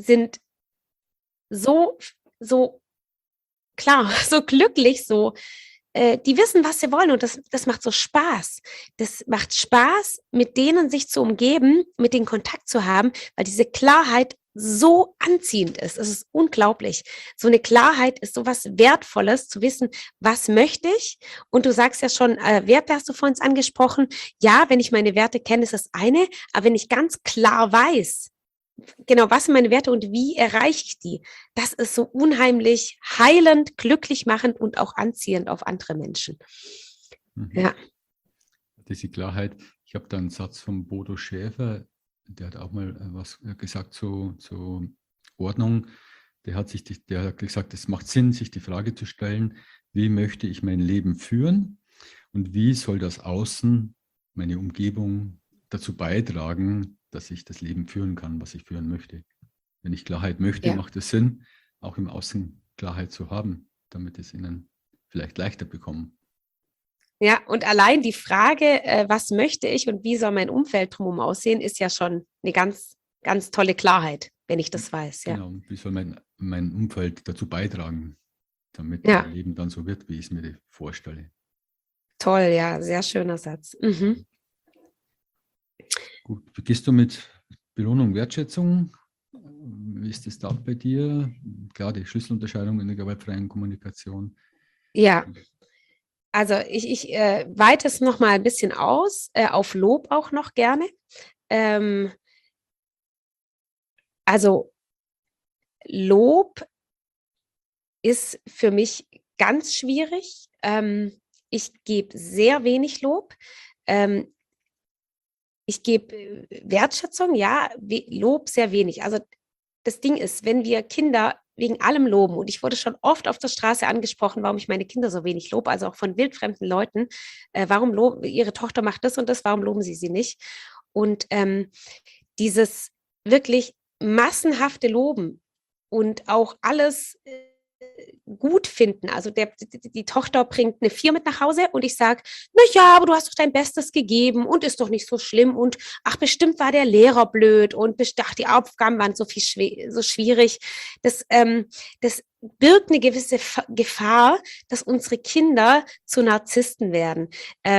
so klar, so glücklich, die wissen, was sie wollen und das macht so Spaß. Das macht Spaß, mit denen sich zu umgeben, mit denen Kontakt zu haben, weil diese Klarheit so anziehend ist. Es ist unglaublich. So eine Klarheit ist so was Wertvolles, zu wissen, was möchte ich? Und du sagst ja schon, Werte hast du vorhin angesprochen. Ja, wenn ich meine Werte kenne, ist das eine. Aber wenn ich ganz klar weiß, genau, was sind meine Werte und wie erreiche ich die, das ist so unheimlich heilend, glücklich machend und auch anziehend auf andere Menschen. Ja. Diese Klarheit. Ich habe da einen Satz von Bodo Schäfer, der hat auch mal was gesagt zur Ordnung. Der hat gesagt, es macht Sinn, sich die Frage zu stellen, wie möchte ich mein Leben führen und wie soll das Außen, meine Umgebung dazu beitragen, dass ich das Leben führen kann, was ich führen möchte. Wenn ich Klarheit möchte, macht es Sinn, auch im Außen Klarheit zu haben, damit es ihnen vielleicht leichter bekommen. Ja, und allein die Frage, was möchte ich und wie soll mein Umfeld drumherum aussehen, ist ja schon eine ganz, ganz tolle Klarheit, wenn ich das weiß. Ja. Genau, wie soll mein Umfeld dazu beitragen, damit mein Leben dann so wird, wie ich es mir vorstelle. Toll, ja, sehr schöner Satz. Mhm. Gut, wie gehst du mit Belohnung, Wertschätzung? Wie ist das da bei dir? Klar, die Schlüsselunterscheidung in der gewaltfreien Kommunikation. Ja, also ich weite es noch mal ein bisschen aus, auf Lob auch noch gerne. Also Lob ist für mich ganz schwierig. Ich gebe sehr wenig Lob. Ich gebe Wertschätzung, ja, Lob sehr wenig. Also das Ding ist, wenn wir Kinder wegen allem loben, und ich wurde schon oft auf der Straße angesprochen, warum ich meine Kinder so wenig lobe, also auch von wildfremden Leuten, warum loben, ihre Tochter macht das und das, warum loben sie sie nicht? Und dieses wirklich massenhafte Loben und auch alles gut finden. Also die Tochter bringt eine 4 mit nach Hause und ich sage, na ja, aber du hast doch dein Bestes gegeben und ist doch nicht so schlimm und ach, bestimmt war der Lehrer blöd und ach, die Aufgaben waren so schwierig. Das birgt eine gewisse Gefahr, dass unsere Kinder zu Narzissten werden.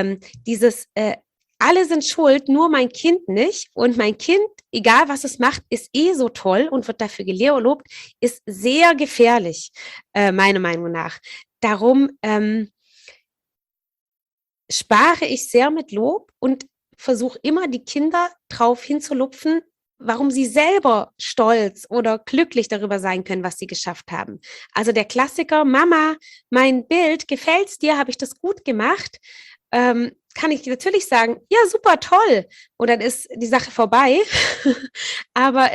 Alle sind schuld, nur mein Kind nicht. Und mein Kind, egal was es macht, ist so toll und wird dafür gelobt, ist sehr gefährlich, meiner Meinung nach. Darum spare ich sehr mit Lob und versuche immer, die Kinder drauf hinzulupfen, warum sie selber stolz oder glücklich darüber sein können, was sie geschafft haben. Also der Klassiker, Mama, mein Bild, gefällt's dir? Habe ich das gut gemacht? Kann ich natürlich sagen, ja, super, toll. Und dann ist die Sache vorbei. Aber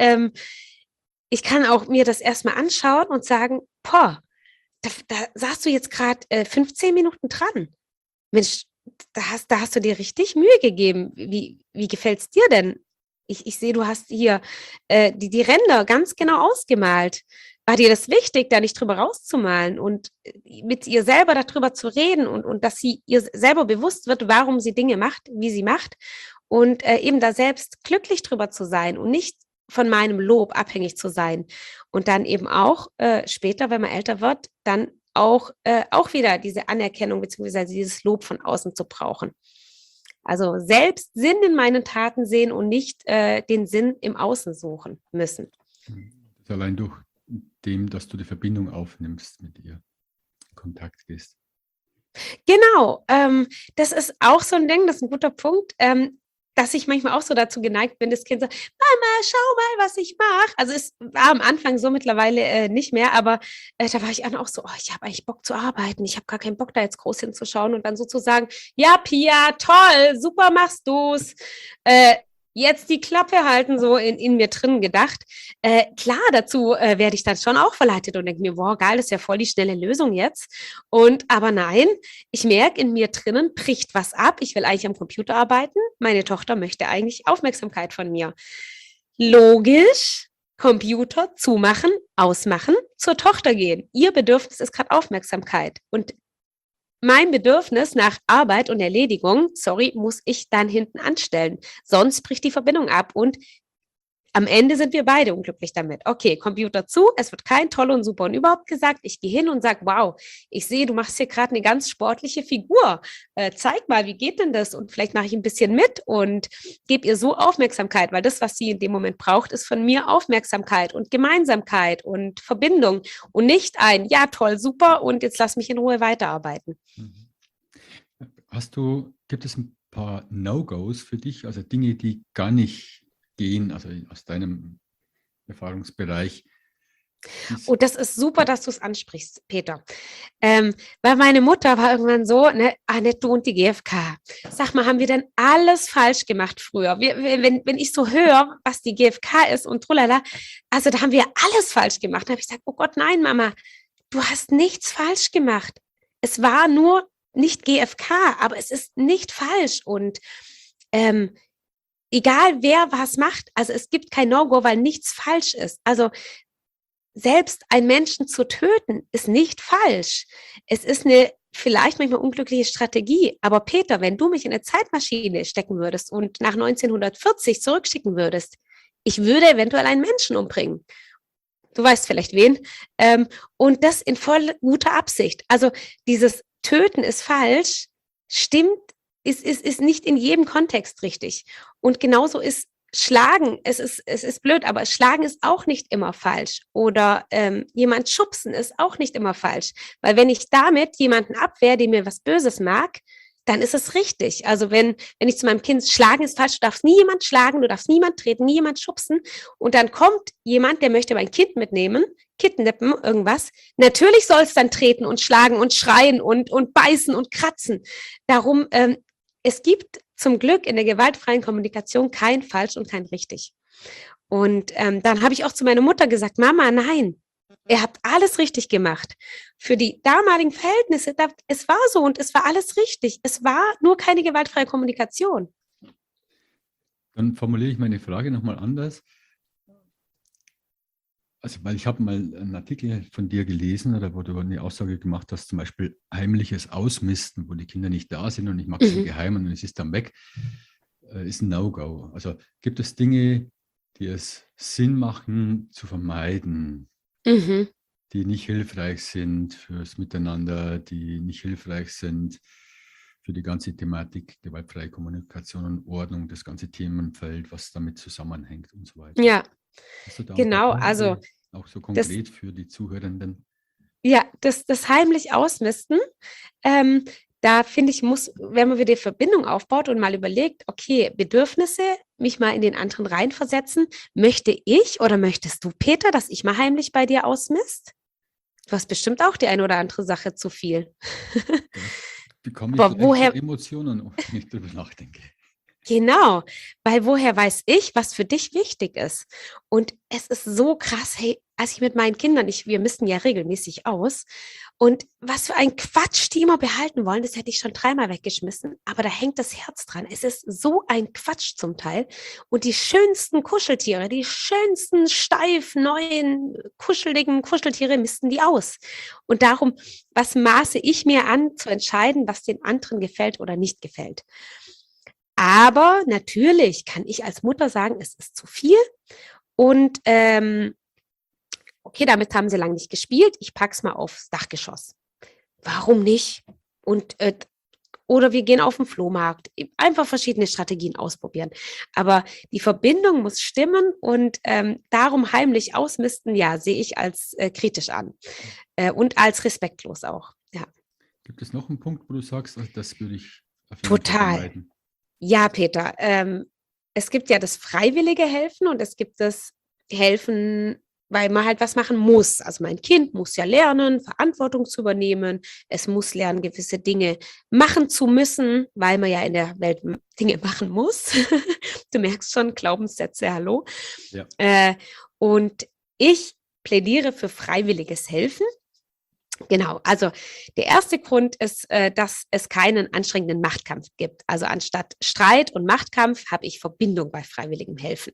ich kann auch mir das erstmal anschauen und sagen, boah, da saßt du jetzt gerade 15 Minuten dran. Mensch, da hast du dir richtig Mühe gegeben. Wie gefällt es dir denn? Ich sehe, du hast hier die Ränder ganz genau ausgemalt. War dir das wichtig, da nicht drüber rauszumalen und mit ihr selber darüber zu reden und dass sie ihr selber bewusst wird, warum sie Dinge macht, wie sie macht und eben da selbst glücklich drüber zu sein und nicht von meinem Lob abhängig zu sein. Und dann eben auch später, wenn man älter wird, dann auch wieder diese Anerkennung bzw. dieses Lob von außen zu brauchen. Also selbst Sinn in meinen Taten sehen und nicht den Sinn im Außen suchen müssen. Allein durch dem, dass du die Verbindung aufnimmst mit ihr, in Kontakt gehst. Genau, das ist auch so ein Ding, das ist ein guter Punkt, dass ich manchmal auch so dazu geneigt bin, das Kind sagt, Mama, schau mal, was ich mache. Also es war am Anfang so, mittlerweile nicht mehr, aber da war ich dann auch so, oh, ich habe eigentlich Bock zu arbeiten, ich habe gar keinen Bock, da jetzt groß hinzuschauen und dann sozusagen, ja, Pia, toll, super machst du's. Jetzt die Klappe halten, so in mir drin gedacht. Klar, dazu werde ich dann schon auch verleitet und denke mir, wow, geil, das ist ja voll die schnelle Lösung jetzt. Aber nein, ich merke, in mir drinnen bricht was ab. Ich will eigentlich am Computer arbeiten. Meine Tochter möchte eigentlich Aufmerksamkeit von mir. Logisch, Computer zumachen, ausmachen, zur Tochter gehen. Ihr Bedürfnis ist gerade Aufmerksamkeit. Und mein Bedürfnis nach Arbeit und Erledigung, muss ich dann hinten anstellen. Sonst bricht die Verbindung ab. Und am Ende sind wir beide unglücklich damit. Okay, Computer zu, es wird kein toll und super und überhaupt gesagt. Ich gehe hin und sage, wow, ich sehe, du machst hier gerade eine ganz sportliche Figur. Zeig mal, wie geht denn das? Und vielleicht mache ich ein bisschen mit und gebe ihr so Aufmerksamkeit, weil das, was sie in dem Moment braucht, ist von mir Aufmerksamkeit und Gemeinsamkeit und Verbindung und nicht ein, ja, toll, super und jetzt lass mich in Ruhe weiterarbeiten. Mhm. Gibt es ein paar No-Gos für dich, also Dinge, die gar nicht gehen, also aus deinem Erfahrungsbereich? Oh, das ist super, dass du es ansprichst, Peter. Weil meine Mutter war irgendwann so, ne, Annette, du und die GfK. Sag mal, haben wir denn alles falsch gemacht früher? Wenn ich so höre, was die GfK ist und trulala, also da haben wir alles falsch gemacht. Da habe ich gesagt, oh Gott, nein, Mama, du hast nichts falsch gemacht. Es war nur nicht GfK, aber es ist nicht falsch. Und egal wer was macht, also es gibt kein No-Go, weil nichts falsch ist. Also selbst einen Menschen zu töten, ist nicht falsch. Es ist eine vielleicht manchmal unglückliche Strategie. Aber Peter, wenn du mich in eine Zeitmaschine stecken würdest und nach 1940 zurückschicken würdest, ich würde eventuell einen Menschen umbringen. Du weißt vielleicht wen. Und das in voll guter Absicht. Also dieses Töten ist falsch, stimmt, ist nicht in jedem Kontext richtig. Und genauso ist Schlagen, es ist blöd, aber Schlagen ist auch nicht immer falsch. Oder jemand schubsen ist auch nicht immer falsch. Weil wenn ich damit jemanden abwehre, der mir was Böses mag, dann ist es richtig. Also wenn ich zu meinem Kind, schlagen ist falsch, du darfst nie jemand schlagen, du darfst niemand treten, nie jemand schubsen. Und dann kommt jemand, der möchte mein Kind mitnehmen, kidnappen, irgendwas. Natürlich soll es dann treten und schlagen und schreien und beißen und kratzen. Darum, es gibt zum Glück in der gewaltfreien Kommunikation kein falsch und kein richtig. Und dann habe ich auch zu meiner Mutter gesagt, Mama, nein, ihr habt alles richtig gemacht. Für die damaligen Verhältnisse, es war so und es war alles richtig. Es war nur keine gewaltfreie Kommunikation. Dann formuliere ich meine Frage nochmal anders. Also, weil ich habe mal einen Artikel von dir gelesen, oder wo du eine Aussage gemacht hast, zum Beispiel heimliches Ausmisten, wo die Kinder nicht da sind und ich mache es im Geheimen und es ist dann weg, ist ein No-Go. Also gibt es Dinge, die es Sinn machen zu vermeiden, die nicht hilfreich sind fürs Miteinander, die nicht hilfreich sind für die ganze Thematik gewaltfreie Kommunikation und Ordnung, das ganze Themenfeld, was damit zusammenhängt und so weiter. Ja, Hast du da genau. Punkte, Also auch so konkret für die Zuhörenden? Ja, das heimlich Ausmisten, da finde ich, wenn man wieder die Verbindung aufbaut und mal überlegt, okay, Bedürfnisse, mich mal in den anderen reinversetzen, möchte ich oder möchtest du, Peter, dass ich mal heimlich bei dir ausmisst? Du hast bestimmt auch die eine oder andere Sache zu viel. Da bekomme ich Aber vielleicht so Emotionen, wenn ich darüber nachdenke. Genau, weil woher weiß ich, was für dich wichtig ist? Und es ist so krass, hey, als ich mit meinen Kindern, wir misten ja regelmäßig aus und was für ein Quatsch die immer behalten wollen, das hätte ich schon 3-mal weggeschmissen, aber da hängt das Herz dran. Es ist so ein Quatsch zum Teil und die schönsten Kuscheltiere, die schönsten, steif, neuen, kuscheligen Kuscheltiere misten die aus. Und darum, was maße ich mir an, zu entscheiden, was den anderen gefällt oder nicht gefällt? Aber natürlich kann ich als Mutter sagen, es ist zu viel und okay, damit haben sie lange nicht gespielt, ich pack's mal aufs Dachgeschoss. Warum nicht? Und oder wir gehen auf den Flohmarkt. Einfach verschiedene Strategien ausprobieren. Aber die Verbindung muss stimmen und darum heimlich ausmisten, ja, sehe ich als kritisch an und als respektlos auch. Ja. Gibt es noch einen Punkt, wo du sagst, das würde ich auf jeden Fall Total. vermeiden? Ja, Peter, es gibt ja das freiwillige Helfen und es gibt das Helfen, weil man halt was machen muss. Also mein Kind muss ja lernen, Verantwortung zu übernehmen. Es muss lernen, gewisse Dinge machen zu müssen, weil man ja in der Welt Dinge machen muss. Du merkst schon, Glaubenssätze, hallo. Ja. Und ich plädiere für freiwilliges Helfen. Genau, also der erste Grund ist, dass es keinen anstrengenden Machtkampf gibt. Also anstatt Streit und Machtkampf habe ich Verbindung bei freiwilligem Helfen.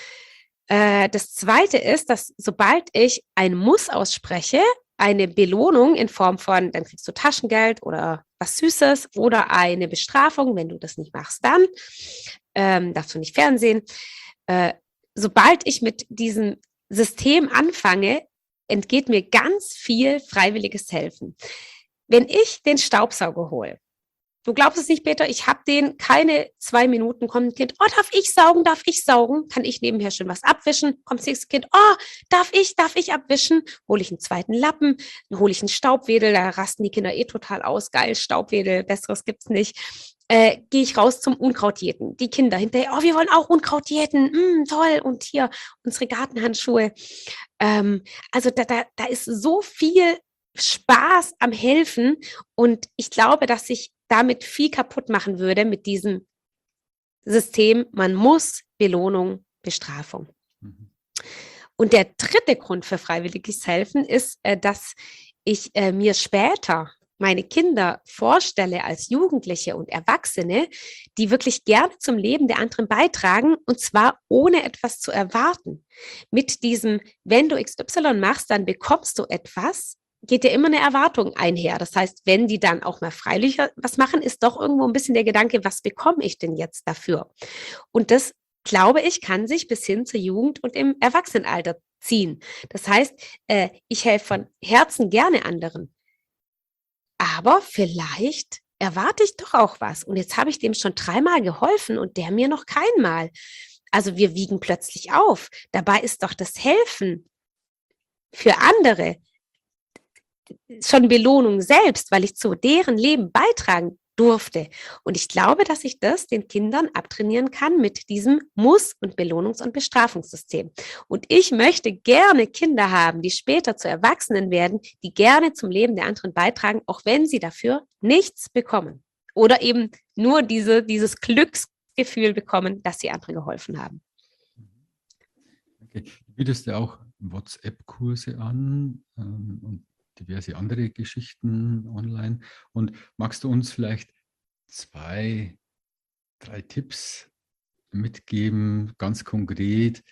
Das zweite ist, dass sobald ich ein Muss ausspreche, eine Belohnung in Form von, dann kriegst du Taschengeld oder was Süßes oder eine Bestrafung, wenn du das nicht machst, dann darfst du nicht fernsehen, sobald ich mit diesem System anfange, entgeht mir ganz viel freiwilliges Helfen. Wenn ich den Staubsauger hole, du glaubst es nicht, Peter, ich habe den keine 2 Minuten, kommt ein Kind, oh, darf ich saugen? Kann ich nebenher schon was abwischen? Kommt das nächste Kind, oh, darf ich abwischen? Hole ich einen zweiten Lappen, hole ich einen Staubwedel, da rasten die Kinder total aus, geil, Staubwedel, besseres gibt's nicht. Gehe ich raus zum Unkrautjäten. Die Kinder hinterher, oh, wir wollen auch Unkrautjäten, toll, und hier unsere Gartenhandschuhe. Also da ist so viel Spaß am Helfen und ich glaube, dass ich damit viel kaputt machen würde mit diesem System, man muss Belohnung, Bestrafung. Mhm. Und der dritte Grund für freiwilliges Helfen ist, dass ich mir später meine Kinder vorstelle als Jugendliche und Erwachsene, die wirklich gerne zum Leben der anderen beitragen und zwar ohne etwas zu erwarten. Mit diesem, wenn du XY machst, dann bekommst du etwas, geht ja immer eine Erwartung einher. Das heißt, wenn die dann auch mal freiwillig was machen, ist doch irgendwo ein bisschen der Gedanke, was bekomme ich denn jetzt dafür? Und das, glaube ich, kann sich bis hin zur Jugend und im Erwachsenenalter ziehen. Das heißt, ich helfe von Herzen gerne anderen. Aber vielleicht erwarte ich doch auch was. Und jetzt habe ich dem schon 3-mal geholfen und der mir noch keinmal. Also wir wiegen plötzlich auf. Dabei ist doch das Helfen für andere schon Belohnung selbst, weil ich zu deren Leben beitragen durfte. Und ich glaube, dass ich das den Kindern abtrainieren kann mit diesem Muss- und Belohnungs- und Bestrafungssystem. Und ich möchte gerne Kinder haben, die später zu Erwachsenen werden, die gerne zum Leben der anderen beitragen, auch wenn sie dafür nichts bekommen. Oder eben nur dieses Glücksgefühl bekommen, dass sie anderen geholfen haben. Okay. Du bietest ja auch WhatsApp-Kurse an und diverse andere Geschichten online. Und magst du uns vielleicht 2, 3 Tipps mitgeben, ganz konkret,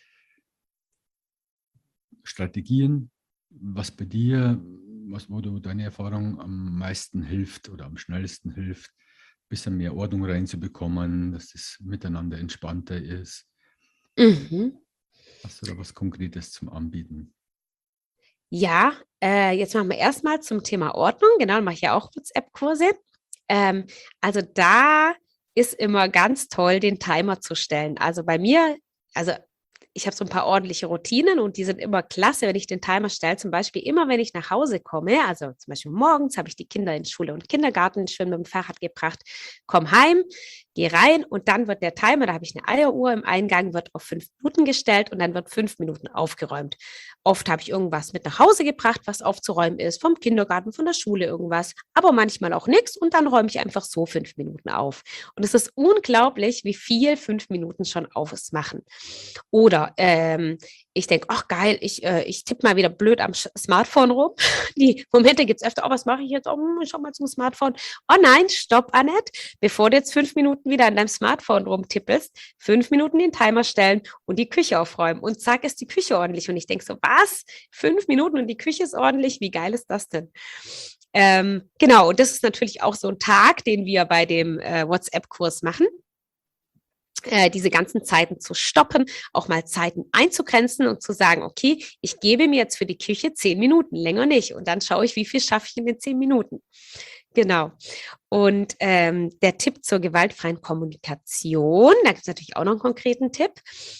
Strategien, was bei dir, wo du deine Erfahrung am meisten hilft oder am schnellsten hilft, ein bisschen mehr Ordnung reinzubekommen, dass das miteinander entspannter ist? Mhm. Hast du da was Konkretes zum Anbieten? Ja, jetzt machen wir erstmal zum Thema Ordnung. Genau, mache ich ja auch WhatsApp-Kurse. Also da ist immer ganz toll, den Timer zu stellen. Also bei mir, also ich habe so ein paar ordentliche Routinen und die sind immer klasse, wenn ich den Timer stelle. Zum Beispiel immer, wenn ich nach Hause komme, also zum Beispiel morgens habe ich die Kinder in Schule und Kindergarten schön mit dem Fahrrad gebracht, komme heim, gehe rein und dann wird der Timer, da habe ich eine Eieruhr im Eingang, wird auf 5 Minuten gestellt und dann wird 5 Minuten aufgeräumt. Oft habe ich irgendwas mit nach Hause gebracht, was aufzuräumen ist, vom Kindergarten, von der Schule irgendwas, aber manchmal auch nichts und dann räume ich einfach so 5 Minuten auf. Und es ist unglaublich, wie viel 5 Minuten schon ausmachen. Oder ich denke, ach geil, ich tippe mal wieder blöd am Smartphone rum. Die Momente gibt es öfter, oh, was mache ich jetzt? Oh, ich schau mal zum Smartphone. Oh nein, stopp, Annette, bevor du jetzt 5 Minuten wieder an deinem Smartphone rumtippelst, 5 Minuten den Timer stellen und die Küche aufräumen. Und zack, ist die Küche ordentlich. Und ich denke so, was? 5 Minuten und die Küche ist ordentlich? Wie geil ist das denn? Genau, und das ist natürlich auch so ein Tag, den wir bei dem WhatsApp-Kurs machen. Diese ganzen Zeiten zu stoppen, auch mal Zeiten einzugrenzen und zu sagen, okay, ich gebe mir jetzt für die Küche 10 Minuten, länger nicht. Und dann schaue ich, wie viel schaffe ich in den 10 Minuten. Genau. Und der Tipp zur gewaltfreien Kommunikation, da gibt es natürlich auch noch einen konkreten Tipp.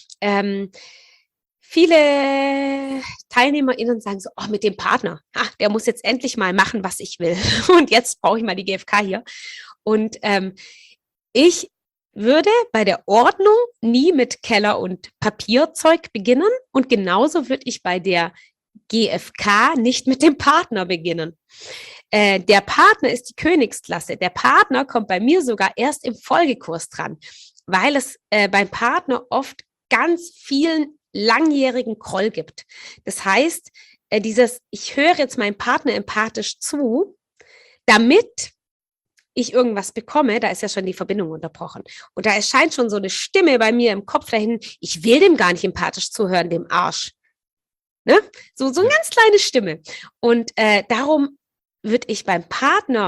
Viele TeilnehmerInnen sagen so, oh, mit dem Partner, der muss jetzt endlich mal machen, was ich will. Und jetzt brauche ich mal die GfK hier. Und ich würde bei der Ordnung nie mit Keller und Papierzeug beginnen und genauso würde ich bei der GfK nicht mit dem Partner beginnen. Der Partner ist die Königsklasse. Der Partner kommt bei mir sogar erst im Folgekurs dran, weil es beim Partner oft ganz vielen langjährigen Groll gibt. Das heißt, ich höre jetzt meinem Partner empathisch zu, damit ich irgendwas bekomme, da ist ja schon die Verbindung unterbrochen. Und da erscheint schon so eine Stimme bei mir im Kopf dahin, ich will dem gar nicht empathisch zuhören, dem Arsch. Ne? So eine ganz kleine Stimme. Und darum würde ich beim Partner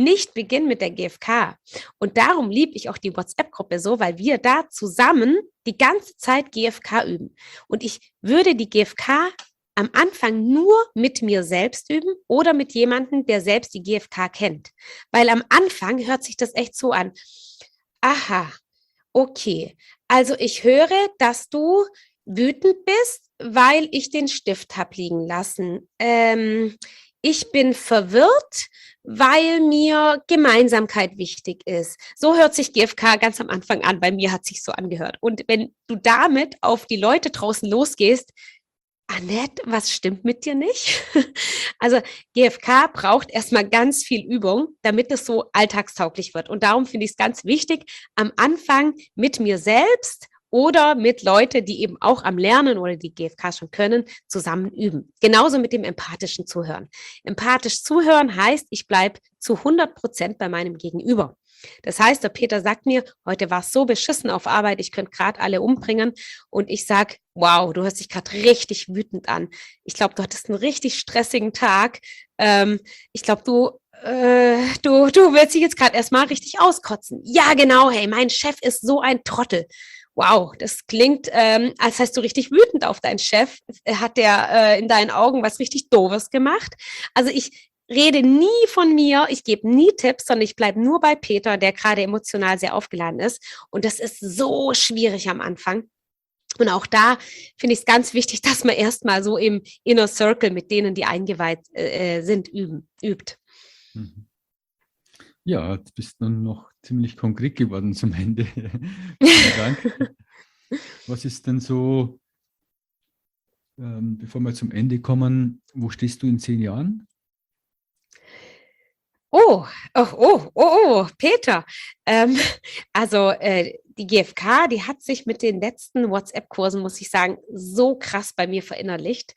nicht beginnen mit der GfK. Und darum liebe ich auch die WhatsApp-Gruppe so, weil wir da zusammen die ganze Zeit GfK üben. Und ich würde die GfK am Anfang nur mit mir selbst üben oder mit jemandem, der selbst die GfK kennt. Weil am Anfang hört sich das echt so an. Aha, okay. Also ich höre, dass du wütend bist, weil ich den Stift habe liegen lassen. Ich bin verwirrt, weil mir Gemeinsamkeit wichtig ist. So hört sich GfK ganz am Anfang an. Bei mir hat sich so angehört. Und wenn du damit auf die Leute draußen losgehst, Annette, was stimmt mit dir nicht? Also GfK braucht erstmal ganz viel Übung, damit es so alltagstauglich wird. Und darum finde ich es ganz wichtig, am Anfang mit mir selbst oder mit Leuten, die eben auch am Lernen oder die GfK schon können, zusammen üben. Genauso mit dem empathischen Zuhören. Empathisch zuhören heißt, ich bleibe zu 100% bei meinem Gegenüber. Das heißt, der Peter sagt mir, heute war es so beschissen auf Arbeit, ich könnte gerade alle umbringen. Und ich sage, wow, du hörst dich gerade richtig wütend an. Ich glaube, du hattest einen richtig stressigen Tag. Ich glaube, du willst dich jetzt gerade erstmal richtig auskotzen. Ja, genau, hey, mein Chef ist so ein Trottel. Wow, das klingt, als heißt du richtig wütend auf deinen Chef. Hat der in deinen Augen was richtig Doofes gemacht? Also ich rede nie von mir, ich gebe nie Tipps, sondern ich bleibe nur bei Peter, der gerade emotional sehr aufgeladen ist. Und das ist so schwierig am Anfang. Und auch da finde ich es ganz wichtig, dass man erstmal so im Inner Circle mit denen, die eingeweiht sind, übt. Mhm. Ja, jetzt bist du noch ziemlich konkret geworden zum Ende. Vielen Dank. Was ist denn so, bevor wir zum Ende kommen, wo stehst du in 10 Jahren? Peter. Also die GfK, die hat sich mit den letzten WhatsApp-Kursen, muss ich sagen, so krass bei mir verinnerlicht.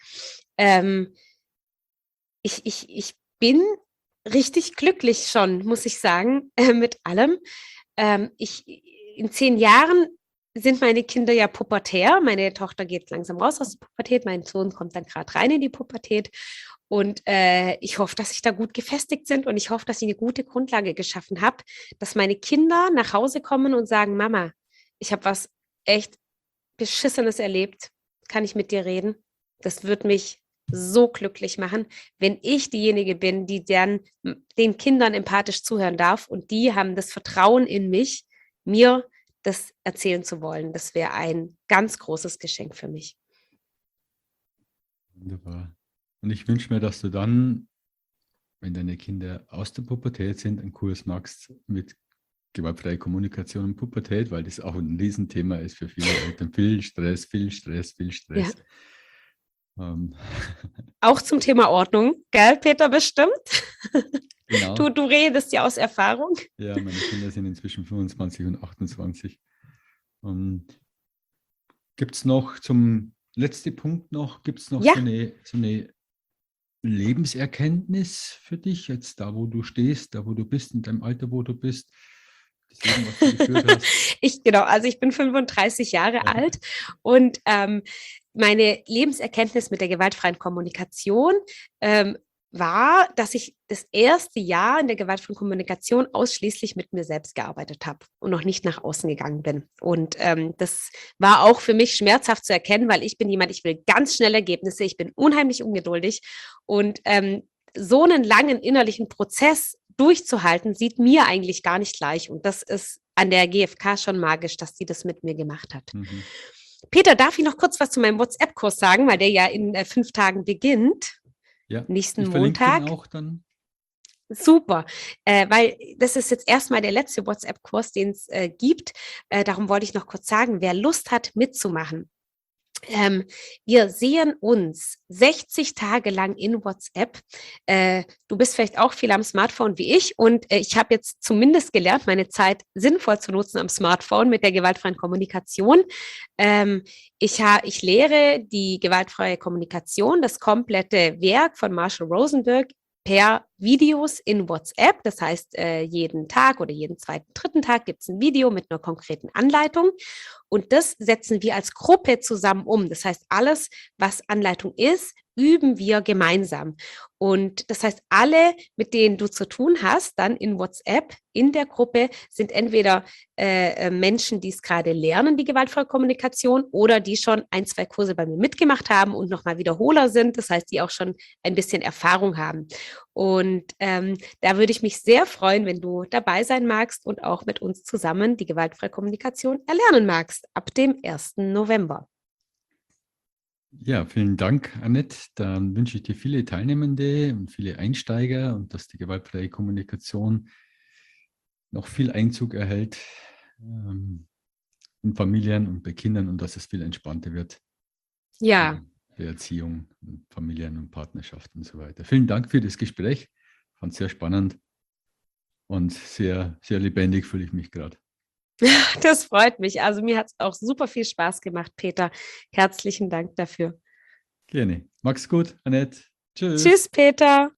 Ich bin richtig glücklich schon, muss ich sagen, mit allem. In 10 Jahren sind meine Kinder ja pubertär. Meine Tochter geht langsam raus aus der Pubertät. Mein Sohn kommt dann gerade rein in die Pubertät. Und ich hoffe, dass sie da gut gefestigt sind und ich hoffe, dass ich eine gute Grundlage geschaffen habe, dass meine Kinder nach Hause kommen und sagen, Mama, ich habe was echt Beschissenes erlebt. Kann ich mit dir reden? Das wird mich so glücklich machen, wenn ich diejenige bin, die dann den Kindern empathisch zuhören darf und die haben das Vertrauen in mich, mir das erzählen zu wollen. Das wäre ein ganz großes Geschenk für mich. Wunderbar. Und ich wünsche mir, dass du dann, wenn deine Kinder aus der Pubertät sind, einen Kurs machst mit gewaltfreie Kommunikation und Pubertät, weil das auch ein Riesenthema ist für viele Eltern. Viel Stress, viel Stress, viel Stress. Ja. Auch zum Thema Ordnung, gell, Peter, bestimmt? Genau. Du redest ja aus Erfahrung. Ja, meine Kinder sind inzwischen 25 und 28. Gibt es noch zum letzten Punkt gibt es noch so eine Lebenserkenntnis für dich, jetzt da, wo du stehst, da, wo du bist, in deinem Alter, wo du bist? Das Leben, was du geführt hast? Also ich bin 35 Jahre alt und meine Lebenserkenntnis mit der gewaltfreien Kommunikation war, dass ich das erste Jahr in der gewaltfreien Kommunikation ausschließlich mit mir selbst gearbeitet habe und noch nicht nach außen gegangen bin. Und das war auch für mich schmerzhaft zu erkennen, weil ich bin jemand, ich will ganz schnelle Ergebnisse, ich bin unheimlich ungeduldig und so einen langen innerlichen Prozess durchzuhalten, sieht mir eigentlich gar nicht gleich. Und das ist an der GfK schon magisch, dass sie das mit mir gemacht hat. Mhm. Peter, darf ich noch kurz was zu meinem WhatsApp-Kurs sagen, weil der ja in 5 Tagen beginnt? Ja, nächsten Montag. Den auch dann. Super, weil das ist jetzt erstmal der letzte WhatsApp-Kurs, den es gibt. Darum wollte ich noch kurz sagen, wer Lust hat, mitzumachen. Wir sehen uns 60 Tage lang in WhatsApp. Du bist vielleicht auch viel am Smartphone wie ich und ich habe jetzt zumindest gelernt, meine Zeit sinnvoll zu nutzen am Smartphone mit der gewaltfreien Kommunikation. Ich lehre die gewaltfreie Kommunikation, das komplette Werk von Marshall Rosenberg per Videos in WhatsApp. Das heißt, jeden Tag oder jeden zweiten, dritten Tag gibt es ein Video mit einer konkreten Anleitung. Und das setzen wir als Gruppe zusammen um. Das heißt, alles, was Anleitung ist, üben wir gemeinsam. Und das heißt, alle, mit denen du zu tun hast, dann in WhatsApp, in der Gruppe, sind entweder Menschen, die es gerade lernen, die gewaltfreie Kommunikation, oder die schon 1, 2 Kurse bei mir mitgemacht haben und nochmal Wiederholer sind. Das heißt, die auch schon ein bisschen Erfahrung haben. Und da würde ich mich sehr freuen, wenn du dabei sein magst und auch mit uns zusammen die gewaltfreie Kommunikation erlernen magst, ab dem 1. November. Ja, vielen Dank, Annette. Dann wünsche ich dir viele Teilnehmende und viele Einsteiger und dass die gewaltfreie Kommunikation noch viel Einzug erhält in Familien und bei Kindern und dass es viel entspannter wird Ja, für Erziehung, Familien und Partnerschaft und so weiter. Vielen Dank für das Gespräch. Ich fand es sehr spannend und sehr, sehr lebendig fühle ich mich gerade. das freut mich. Also mir hat es auch super viel Spaß gemacht, Peter. Herzlichen Dank dafür. Gerne. Mach's gut, Annette. Tschüss. Tschüss, Peter.